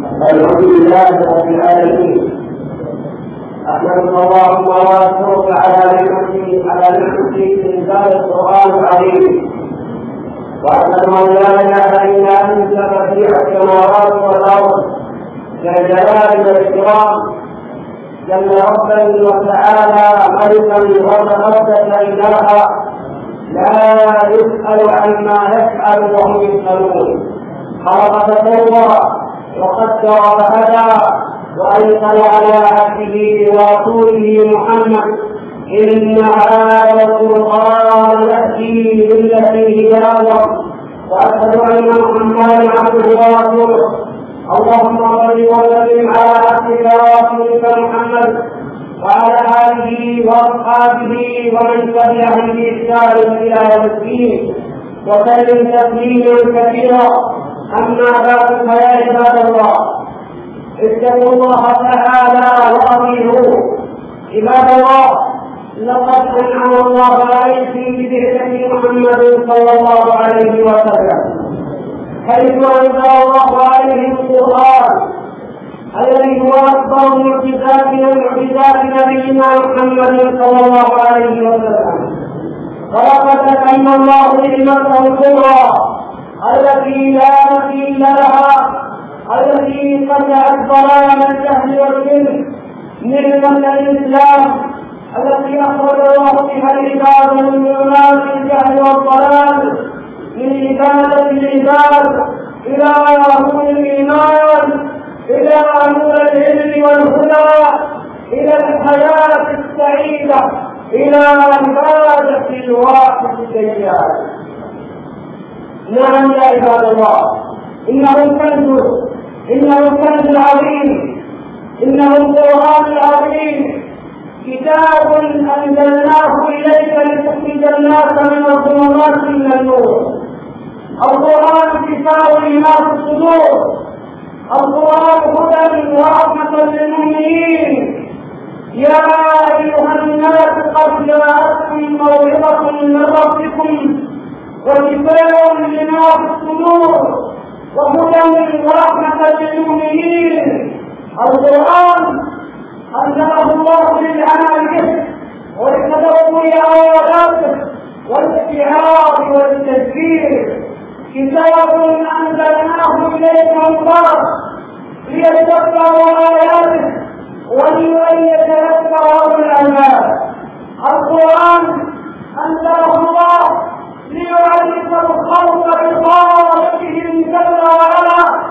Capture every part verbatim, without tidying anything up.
الحمد لله رب العالمين. أحمد الله وأشكرك على نعمته على نعمته إنزال القرآن العظيم، وأشهد أن لا إله إلا أنت بديع السماوات والأرض ذا الجلال والإكرام، جل ربا وتعالى ملكا وتقدس إلها لا يسأل عما يفعل وهم يسألون. خلق فسوى وقدر فهدى، وأنزل على عبده ورسوله محمد إن هذا القرآن يأتي بالتي هي أقوم، وأشهد أن محمدا عبده ورسوله. اللهم صل وسلم على عبدك ورسولك محمد وعلى آله وأصحابه ومن تبعهم بإحسان إلى يوم الدين، وسلم تسليما كثيرا. أما بعد، فيا عباد الله، اتقوا الله تعالى وأطيعوه. عباد الله، لقد أنعم الله عليكم ببعثة محمد صلى الله عليه وسلم، حيث أنزل الله عليه القرآن الذي هو أكبر معجزات معجزات نبينا محمد صلى الله عليه وسلم. ولقد أتم الله نعمته الكبرى التي لا مثيل لها، التي قطعت ظلام الجهل والشرك، نعمة الإسلام التي أخرج الله بها العباد من ظلمات الجهل والضلال، من عبادة العباد إلى نور الإيمان، إلى نور العلم والهدى، إلى الحياة السعيدة، إلى عبادة الواحد الديان. نعم يا عباد الله، إنه كنز، إنه كنز عظيم، إنه القرآن العظيم، كتاب أنزلناه إليك لتخرج الناس من الظلمات إلى النور. القرآن شفاء لما في الصدور، القرآن هدى ورحمة للمؤمنين. يا أيها الناس قد جاءتكم موعظة من ربكم وشفاء لما في الصدور وهدى ورحمة للمؤمنين. القرآن أنزله الله للعمل به ولتدبر آياته والاستيعاب والتذكير. كتاب أنزلناه إليك مبارك ليتدبروا آياته وليتذكر أولو الألباب. القرآن أنزله الله ليعرف الخلق بخالقهم جل وعلا،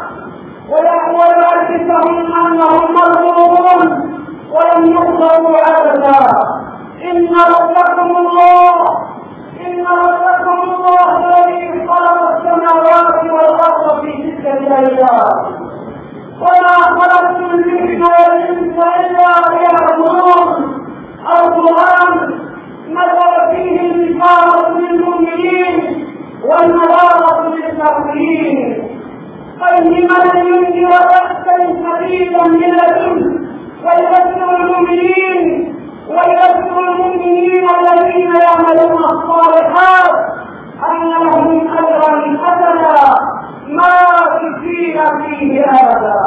ويعرفهم أنهم مرغوبون ولم يقدروا عبثا. إن ربكم الله إن ربكم الله الذي خلق السماوات والأرض في ستة أيام وما خلقت الجن والإنس إلا ليعبدون. القرآن نزل فيه البشارة للمؤمنين والنذارة للكافرين، قيما لينذر بأسا شديدا من لدنه ويبشر المؤمنين ويبشر المؤمنين الذين يعملون الصالحات أن لهم أجرا حسنا ماكثين فيه أبدا.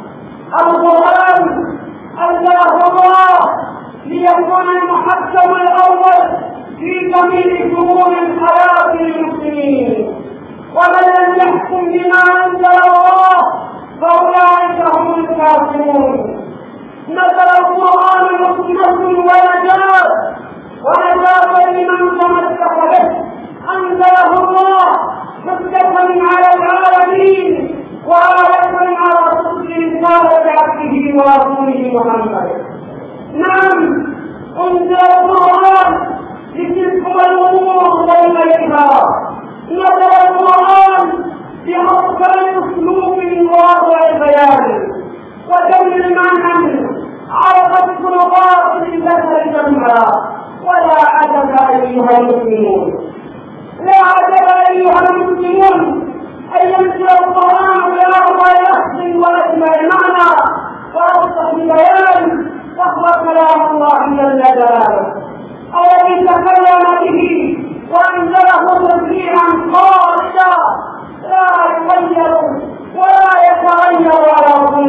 القرآن أنزله الله ليكون المحكم الأول في جميع شؤون الحياة للمسلمين، ومن لم يحكم بما أنزل الله فأولئك هم الكافرون. نزل القرآن حكمة ونجاة ونجاة لمن تمسك به. أنزله الله حجة على العالمين وآية على صدق رسالة عبده ورسوله محمد. نعم، أنزل القرآن لتلكم الأمور بين يديها. نزل القرآن بأفضل أسلوب وواضع البيان وجمع المعنى عرفت لغات البشر جمعا. ولا عجب أيها المسلمون، لا عجب أيها المسلمون أن ينزل القرآن بأربع لفظ وأجمع معنى وأوضح بيان، فهو كلام الله جل جلاله الذي تكلم به وأنزله تشريعا خالدا لا يغير ولا يتغير على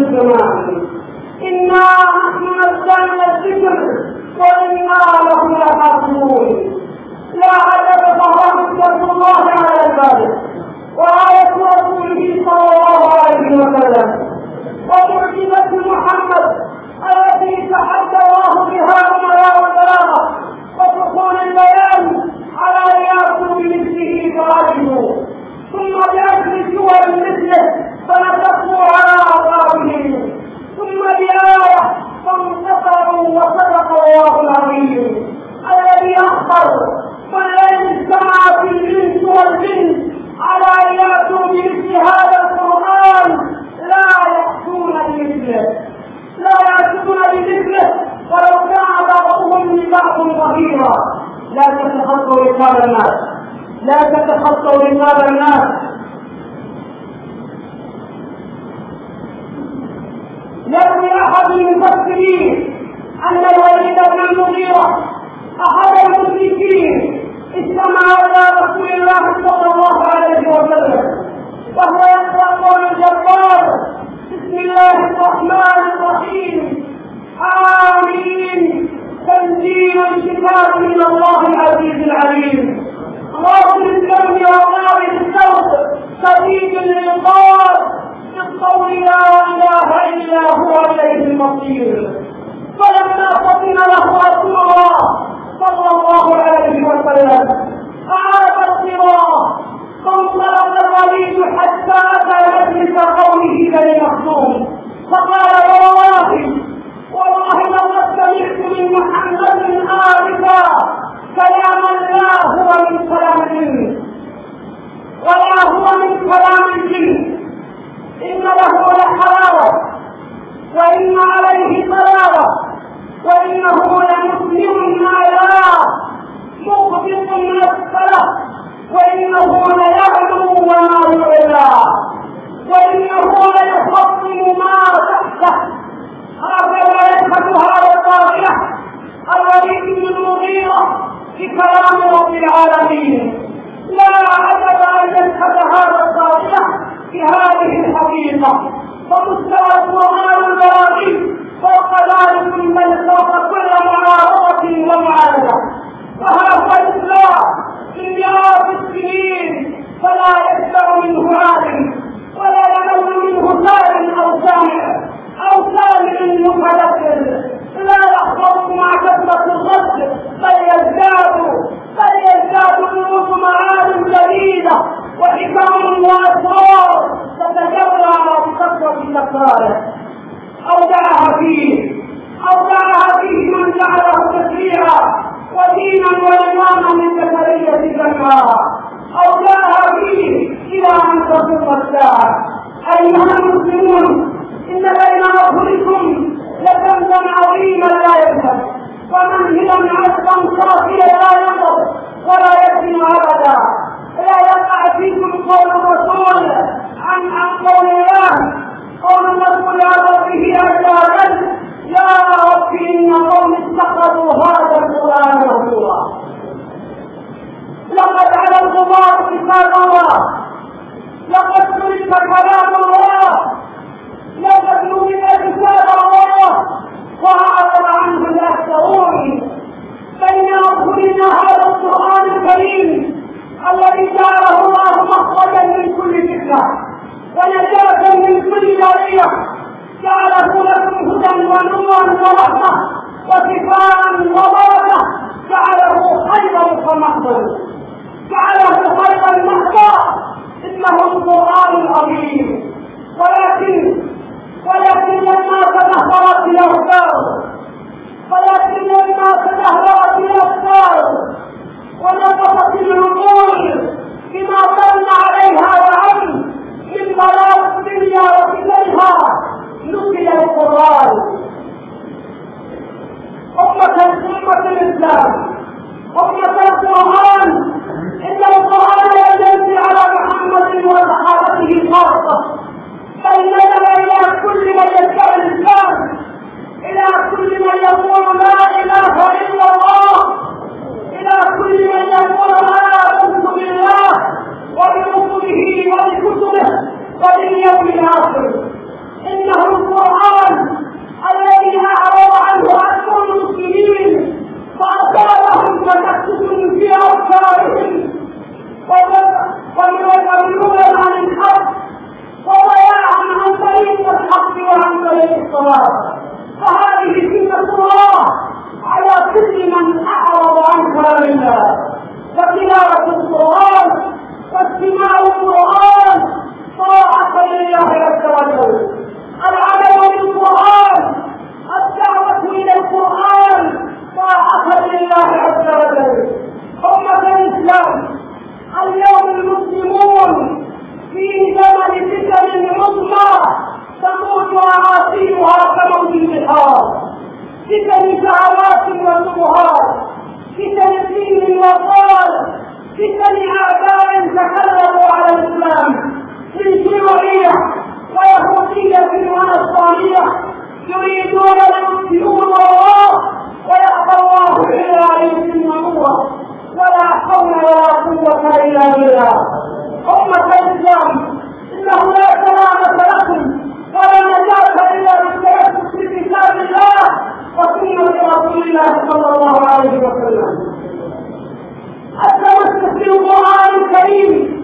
رقاب الناس، لا تتخطوا رقاب الناس. يروي احد المفسرين ان الوليد بن المغيرة احد المشركين استمع الى رسول الله صلى الله عليه وسلم وهو يقرا قول الجبار: بسم الله الرحمن الرحيم، آمين، تنزيل الكتاب من الله العزيز العليم، غافر الذنب وغافر التوب، شديد العقاب، بالقول لا اله الا هو اليه المصير. فلما فطن له رسول الله صلى الله عليه وسلم اعاد القراءه، فانطلق الوليد حتى اتى مجلس قومه بني مخزوم فقال: والله والله لقد سمعت من محمد آنفا كلاما لا هو من كلام الجن ولا هو من كلام الجن، إن له لحلاوة وإن عليه طلاوة وإنه لمسلم نعيا مقبض من الصلاة وإنه ليعلو وما يعلى وإنه ليحطم ما تحته. هكذا يشهد هذا الطاغية الوليد بن المغيرة بكلام رب العالمين. لا عجب أن يشهد هذا الطاغية بهذه الحقيقة، فمستوى القرآن البلاغي فوق ذلك بل فوق كل معارضة ومعاندة. وها هو الإسلام من مئات السنين فلا يسمع منه عالم ولا ينول منه سائل أو سامع أو سامع متذكر، لا يحفظ مع كثرة الرد بل يزداد بل يزداد النصوص معاني جديدة وحكم وأسرار تتجرع بكثرة تكراره. أودعها فيه أودعها فيه من جعله تشريعا ودينا وإماما للبشرية جمعا، أودعها فيه إلى أن تقوم الساعة. أيها المسلمون، إن بين أظهركم لكنزا عظيما لا يذهب ومنهلا عذبا صافيا لا ينضب ولا يزن أبدا. لا يقع فيكم قول الرسول عن عن قول الله، قول الرسول عن ربه عز وجل: يا رب إن قوم اتخذوا هذا القرآن مهجورا. لقد على الغبار كتاب الله، لقد ترك كلام الله، لقد نزل كتاب الله وأعرض عنه الأكثرون. بين أظهرنا هذا القرآن الكريم الذي جعله الله مخرجا من كل فتنة ونجاة من كل ضريع، جعله لكم هدى ونورا ورحمة وشفاء وبركة، جعله خيرا فمحضر، جعله خيرا محضا. إنه القرآن العظيم. ولكن ولكن لما تدهورت الأفكار ولكن لما تدهورت الأفكار ونقصت العقول بما كان عليها وعن من ضلال الدنيا وفتنها، نزل القرآن. أمة أمة الإسلام، أمة القرآن، إن القرآن ينزل على محمد وصحابته خاصة، بل نزل إلى كل من يدعي الإسلام، إلى كل من يقول لا إله إلا الله، إلى كل من يقول آمنت بالله وبرسله وبكتبه وباليوم الآخر. إنه القرآن الذي أعرض عنه أكثر المسلمين فأصابهم تشتت في أفكارهم ومن عن الحق وضياعا عن طريق الحق وعن طريق الصواب. فهذه سنة الله على كل من أعرض عن كلام الله. وتلاوة القرآن واستماع القرآن طاعة لله عز وجل، العمل بالقرآن، الدعوة إلى القرآن طاعة لله عز وجل. أمة الإسلام، اليوم المسلمون في زمن فتن عظمى تموت أعاصيها كموت البحار، فتن شهوات وشبهات، فتن دين وقال، الإيمانية يريدون ليطفئوا نور الله ويأبى الله إلا ليتم نوره، ولا حول ولا قوة إلا بالله. أمة الإسلام، إنه لا سلامة لكم ولا نجاة إلا بالتمسك بكتاب الله وسنة رسول الله صلى الله عليه وسلم. التمسك بالقرآن الكريم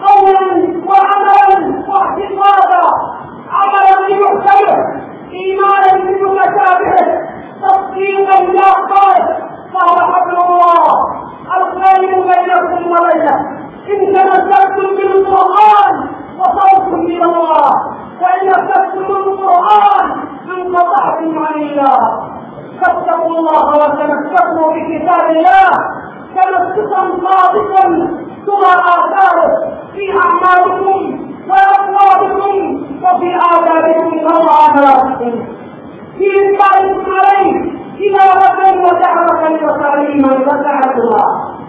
قولا وعملا واعتقادا، عملا بمحكمه، إيمانا بمتشابهه، تصديقا بأخباره، فهو حبل الله القائم بينكم وبينه. إن تمسكتم بالقرآن وصوتكم إلى الله، وإن نفذتم القرآن انقطعتم عن الله. فاتقوا الله وتمسكوا بكتاب الله تمسكا صادقا ترى آثاره في أعمالكم وأقوالكم وفي آدابكم ومعاملاتكم، في إنكاركم عليه تلاوة ودعوة وتعليما وتعلما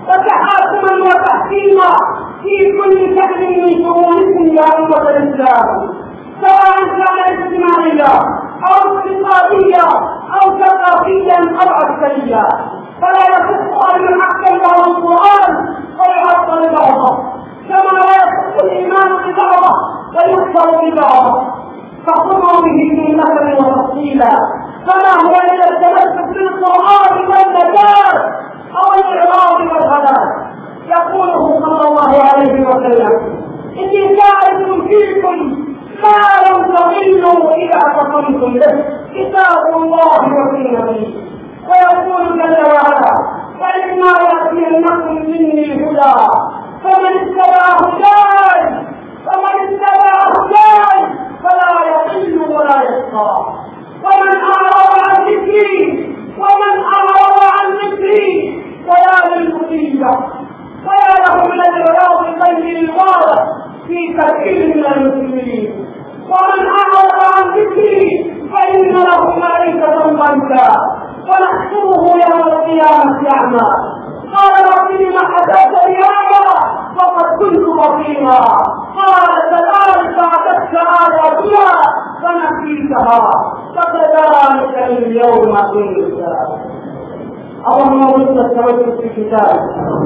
وتحاكما وتحكيما في كل شأن من شؤونكم يا أمة الإسلام، سواء كان اجتماعيا أو اقتصاديا أو ثقافيا أو عسكريا. فلا يصح أن يحكم له القرآن ويعطل بعضه، كما لا يصح الإيمان ببعضه ويكفر ببعضه. فخذوا به جملة وتفصيلا، فما هو إلا التمسك بالقرآن والنجاة أو الإعراض والهلاك. يقوله صلى الله عليه وسلم: إني جاعل فيكم ما لم تضلوا إذا اعتصمتم به، كتاب الله وسنتي. ويقول جل وعلا: فإما يأتينكم مني هدى فمن اتبع هداي فمن اتبع هداي فلا يضل ولا يشقى، ومن أعرض عن ذكري ومن أعرض عن ذكري فلا للمصيبة، ويا له من العراض الطيب الواضح في كثير من المسلمين. ومن أعرض عن ذكري فإن له معيشة ضنكا ونحشره يوم القيامة أعمى. قال: رب لم حسبتني أعمى وقد كنت بصيرا. قال: كذلك أتتك آياتنا فنسيتها وكذلك اليوم تنسى. اللهم ارزقنا التوكل في كتابك.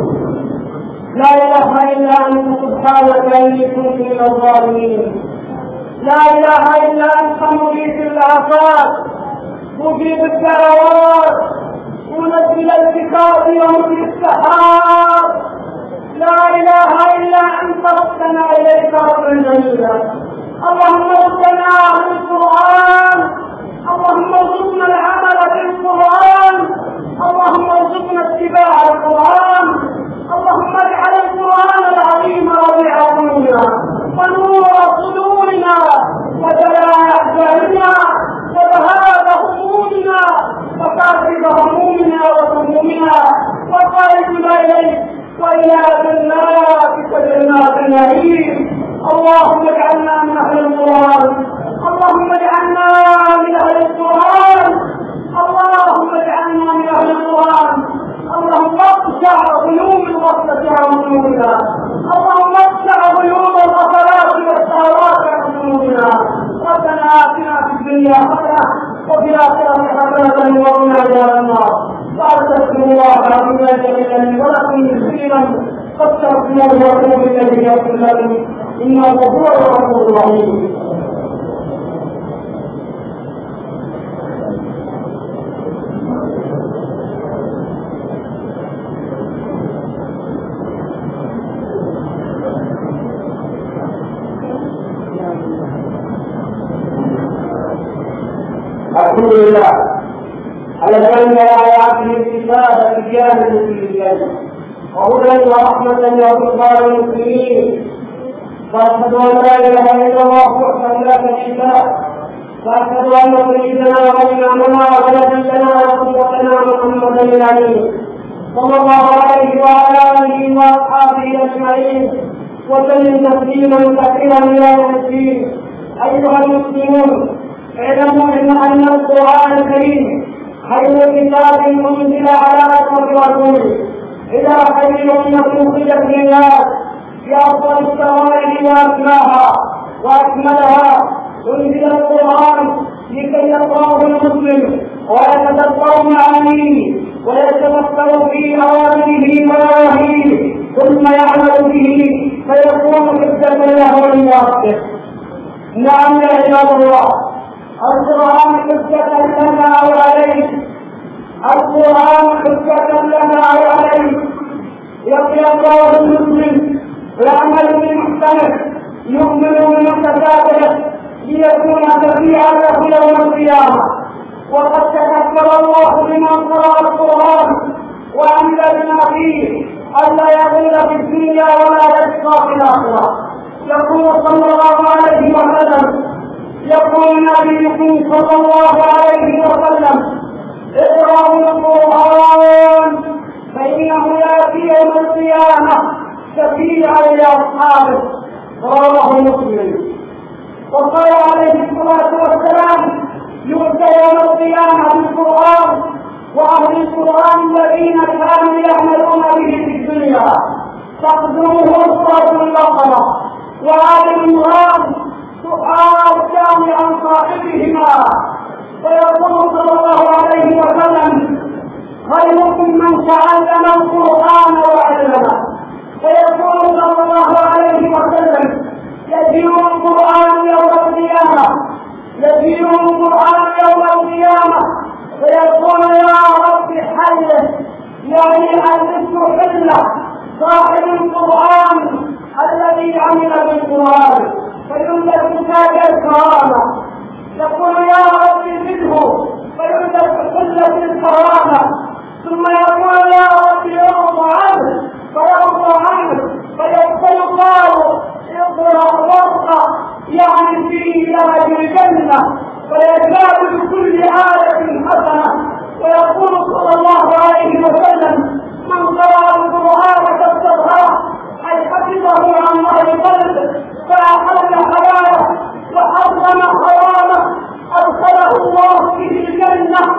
لا إله إلا أنت سبحانك إني كنت من الظالمين. لا إله إلا أنت مجيب الآفات مجيب الدعوات منزل الكتاب ومجيب السحاب. لا إله إلا أنت ردنا إليك ربا جميلا. اللهم ردنا عن القرآن، اللهم ارزقنا العمل بالقرآن، اللهم ارزقنا اتباع القرآن. اللهم اجعل القرآن العظيم ربيع قلوبنا ونور صدورنا وجلاء أحزاننا وذهاب همومنا وكاشف همومنا وهمومنا وقائدنا إليك وإلى جناتك جنات النعيم. اللهم اجعلنا من أهل القرآن، اللهم اجعلنا من أهل القرآن، اللهم اجعلنا من أهل القرآن. اللهم اقطع غيوم الغفلة عن قلوبنا، اللهم اقطع غيوم الغفلات والشهوات عن قلوبنا. ربنا آتنا في الدنيا حسنة وفي الآخرة حسنة وقنا عذاب النار. وأستغفر الله العظيم جل ولكم كثيرا فاستغفروه واتوبوا إليه يغفر لكم إنه غفور رحيم رحيم. الحمد لله الذي انزل على عبده الكتاب تبيانا لكل شيء وهدى ورحمه وبشرى للمسلمين. واشهد ان لا اله الا الله وحده لا شريك له، واشهد ان سيدنا وامامنا ونبينا وقدوتنا محمدا الامين صلى الله عليه وعلى اله واصحابه اجمعين وسلم تسليما كثيرا الى يوم الدين. ايها المسلمون، اعلموا ان القران الكريم خير كتاب انزل على اشرف رسول الى خير امه اخرجت للناس بافضل الشرائع واسماها واكملها أنزل القرآن لكي يقرأه المسلم ويتدبر معانيه ويتفكر في أوامره ونواهيه ثم يعمل به فيكون حجة له ولنفسه. نعم يا عباد الله، القرآن حجة لنا أو عليه، القرآن حجة لنا أو عليه. يقرأه المسلم ويعمل بمحكمه يؤمن بمحكماته ليكون شفيعا له يوم القيامة. وقد تذكر الله لمن قرأ القرآن وعمل بما فيه ألا يضل في الدنيا ولا يشقى في الآخرة. يقول صلى الله عليه وسلم يقول نبيكم صلى الله عليه وسلم اقرأوا القرآن فإنه يأتي يوم القيامة شفيعا لأصحابه. رواه مسلم. وقال عليه الصلاة والسلام يؤتى يوم القيامة بالقرآن وأهل القرآن الذين كانوا يعملون به في الدنيا تقدمه سورة البقرة وآل عمران سؤال عن صاحبهما. ويقول صلى الله عليه وسلم خيركم من تعلم القرآن وعلمه. ويقول صلى الله عليه وسلم يجيء القرآن يوم القيامة يجيء القرآن يوم القيامة فيقول يا رب حله، يعني الذكر حله صاحب القرآن الذي عمل بالقرآن فينزل تاج الكرامة. يقول يا رب زده فينزل حله الكرامة. ثم يقول يا رب يرضى عنه فيرضى عنه فيقال اقرأ وارقى، يعني في درج الجنة ويزداد بكل آية حسنة. ويقول صلى الله عليه وسلم من قرأ القرآن فاستظهره أي حفظه عن ظهر قلبه فأحل حلاله وحرم حرامه أدخله الله به الجنة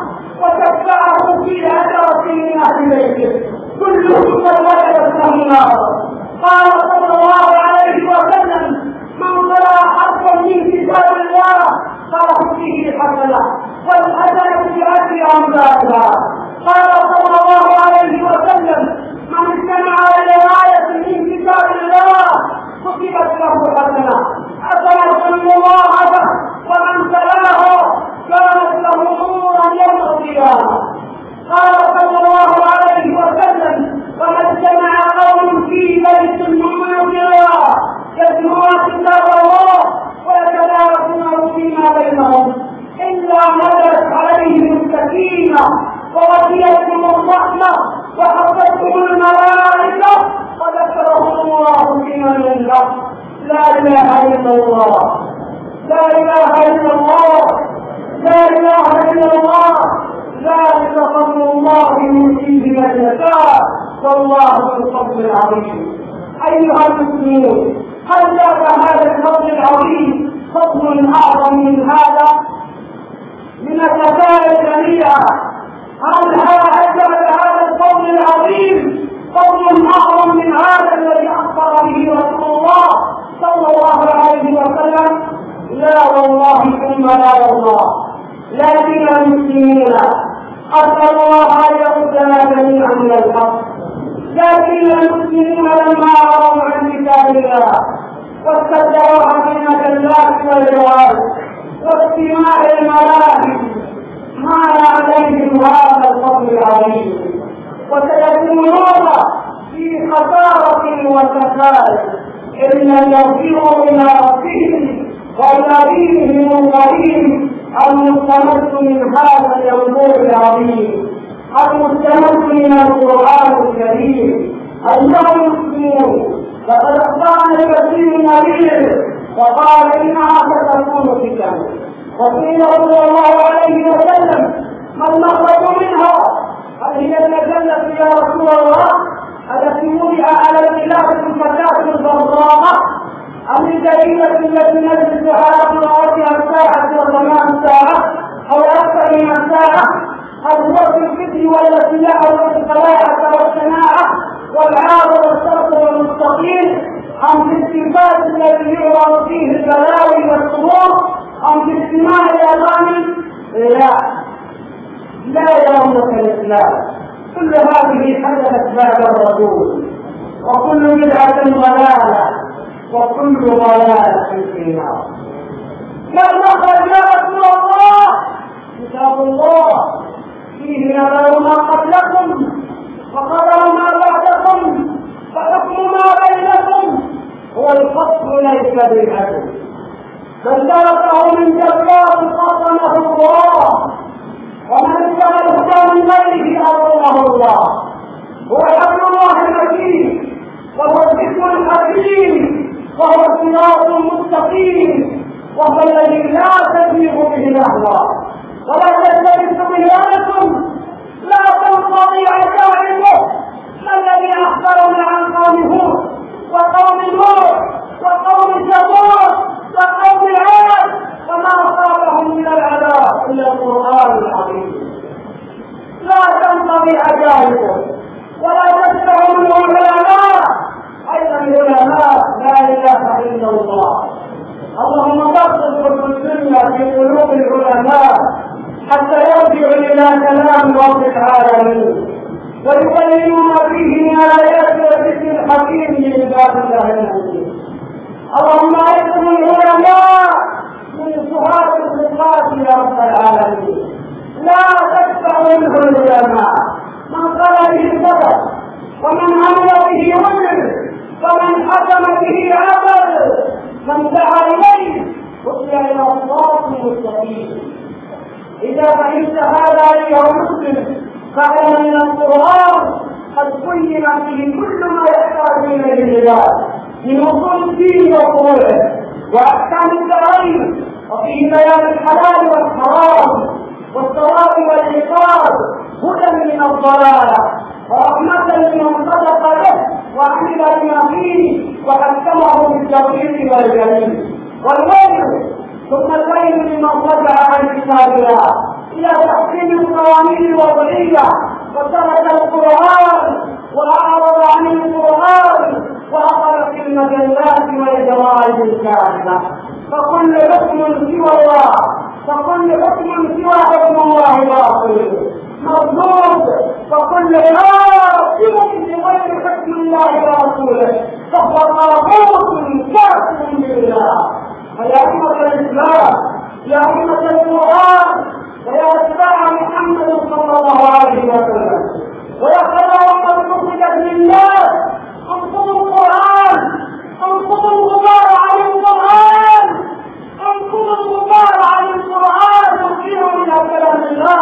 وشفعه في عشرة من أهل بيته كلهم قد وجدت النار. قال صلى الله عليه وسلم من قرأ حرفا من كتاب الله فله فيه حسنة والحسنة بعشر أمثالها. قال صلى الله عليه وسلم من استمع إلى آية من كتاب الله كتبت له حسنة حسنة مضاعفة ومن تلاها كانت له نورا يوم القيامة. قال صلى الله عليه وسلم وما اجتمع قوم في بيت من بيوت الله يتلون كتاب الله ويتدارسونه فيما بينهم إلا نزلت عليهم السكينة وغشيتهم الرحمة وحفتهم الملائكة وذكرهم الله في من عنده. لا إله إلا الله، لا إله إلا الله، لا إله إلا الله. ذلك فضل الله يؤتيه من يشاء والله ذو الفضل العظيم. أيها المسلمون، هل ذاك هذا الفضل العظيم فضل أعظم من هذا؟ من الرسائل الجميلة هل هذا هذا الفضل العظيم فضل أعظم من هذا الذي أخبر به رسول الله صلى الله عليه وسلم؟ لا والله ثم لا والله. لكن المسلمون أسأل الله أن يردنا جميعا من الحق. لكن المسلمون لما رأوا عن كتاب الله واستدعوا عظيمة اللات والجواب واستماع الملاهي مال عليهم هذا الفضل العظيم وسيكونون في خسارة وسفالة إن لم يرجعوا إلى ربهم وإلى دينهم القديم المستمد من هذا الموضوع العظيم المستمد من القرآن الكريم. أيها المسلمون، لقد أخبرنا الكثير نبيه وقال إنها ستكون فتن، وقيل صلى الله عليه وسلم ما المخرج منها؟ هل هي الجنة يا رسول الله التي وضع على الخلاف الفتاة البراءة أم الجريمة التي نجد على قراءتها الساعة وثمان ساعة أو أكثر من الساعة؟ هل هو في الفتن والسلاح والصلاحة والشناعة والعار والشرط والمستقيم أم في الصفات التي يعرض فيه البلاوي والشرور استماع الاغاني لا لا يرونك الاسلام. كل هذه حدثت بعد الرسول، وكل بدعه ضلاله وكل ضلاله في النار. كما قال يا رسول الله كتاب الله فيه نبأ ما قبلكم وقدر ما بعدكم فحكم ما بينكم هو الفصل ليس بالعدل، بل تركه من جبار قصمه الله، ومن اتبع الهدى من غيره اضله الله. هو حبل الله المتين وهو الذكر الحكيم وهو الصراط المستقيم، وهو الذي لا تزيغ به الاهواء ولا تلتبس به الالسن، لا تنقضي عجائبه. ما الذي اخبرنا عن قوم هود وقوم نوح وقوم ثمود وقوم عاد وما اصابهم من العذاب الا القران العظيم؟ لا تنقضي عجائبه ولا تسمع منه العلماء، ايضا العلماء لا اله الا الله. اللهم تقصد السنه في قلوب العلماء حتى يرجعوا الى كلام رب العالمين ويبينون فيه من ايات الذكر الحكيم لعباد الله المؤمنين. اللهم اعزم العلماء من صفات الصفات يا رب العالمين، لا تدفع منه العلماء. من قال به صدق، ومن عمل به وجد، ومن حكم به عمل، من دعا اليه هدي الى الصراط المستقيم. اذا فهمت هذا ايها المسلم فاعلم ان القران قد بين فيه كل ما يحتاج اليه العباد من اصول الدين وفروعه واحكام الدارين، وفيه بيان الحلال والحرام والثواب والعقاب، هدى من الضلاله ورحمه لمن صدق به وعمل بما فيه وحكمه بالتوحيد والجليل والويل، ثم الويل لمن رجع عن كتاب الله الى تحكيم القوانين الوضعيه وترك القران واعرض عن القران واخذ في المجلات والجرائد الكاذبه. فكل حكم سوى الله فكل حكم سوى حكم الله باطل مردود، فكل حاكم بغير حكم الله ورسوله فهو طاغوت كافر بالله. فيا أمة الإسلام، يا أمة القرآن، ويا أتباع محمد صلى الله عليه وسلم، ويا خير أمة أخرجت للناس، انقضوا القرآن، انقضوا الغبار عن القرآن، انقضوا الغبار عن القرآن، ارجعوا إلى كلام الله،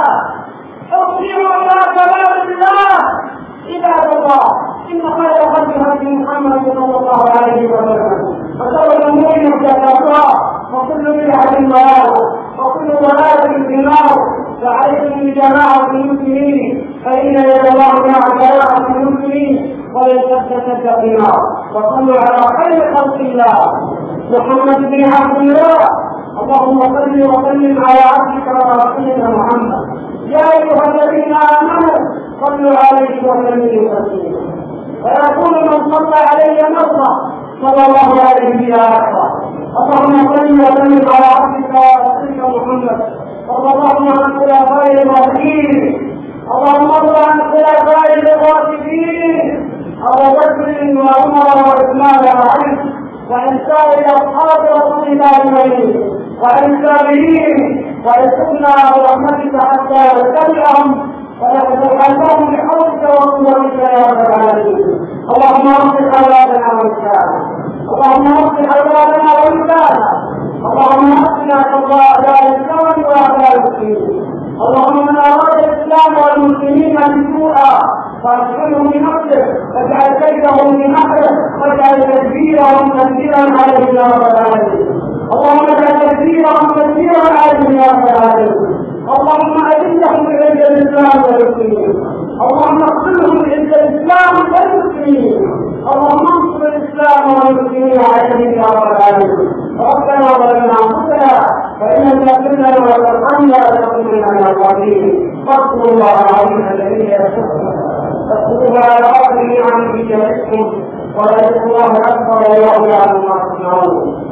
ارجعوا إلى كلام الله. عباد الله، إن خير خلق هدي محمد صلى الله عليه وسلم، وشر الأمور محدثاتها، وكل بدعة ضلالة، وكل ضلالة في النار. فعليكم بجماعة المسلمين، فإن يد الله مع جماعة المسلمين ولن تثبت في النار. وصلوا على خير خلق الله محمد بن عبد الله. اللهم صل وسلم على عبدك ورسولك محمد. يا أيها الذين آمنوا صلوا عليه وسلموا تسليما. ويقول من صلى علي مرة صلى الله عليه بها أكثر. اللهم صل وسلم على عبدك ورسولك محمد. اللهم عن خلفاء الراشدين، اللهم ارض عن خلفاء الراشدين ابو بكر وعمر وعثمان وعلي، وعن سائر اصحاب رسول الله اجمعين، وعن التابعين، وارزقنا برحمتك حتى نتبعهم ونتبعهم بحولك وقوتك يا رب العالمين. اللهم اصلح اولادنا وانسانا، اللهم اصلح اولادنا وانسانا، اللهم اصلح اعداء الاسلام واعداء المسلمين. اللهم من اراد الاسلام والمسلمين بسوءا فارسله بنفسه، واجعل كيده من نحره، واجعل تدبيرهم تدبيرا عليه يا رب العالمين. اللهم اجعل تدبيرهم تدبيرا عليه يا رب العالمين. اللهم اعزهم بعز الاسلام والمسلمين، اللهم اغفرهم بعز الاسلام والمسلمين، اللهم انصر الاسلام والمسلمين عليهم يا رب العالمين. ربنا ظلمنا انفسنا فان لم تغفر لنا وترحمنا لنكونن من الظالمين. فاذكروا الله العظيم الذي يذكركم، فاذكروه على قدر نعمه يزدكم، ولذكر الله اكبر والله يعلم ما تصنعون.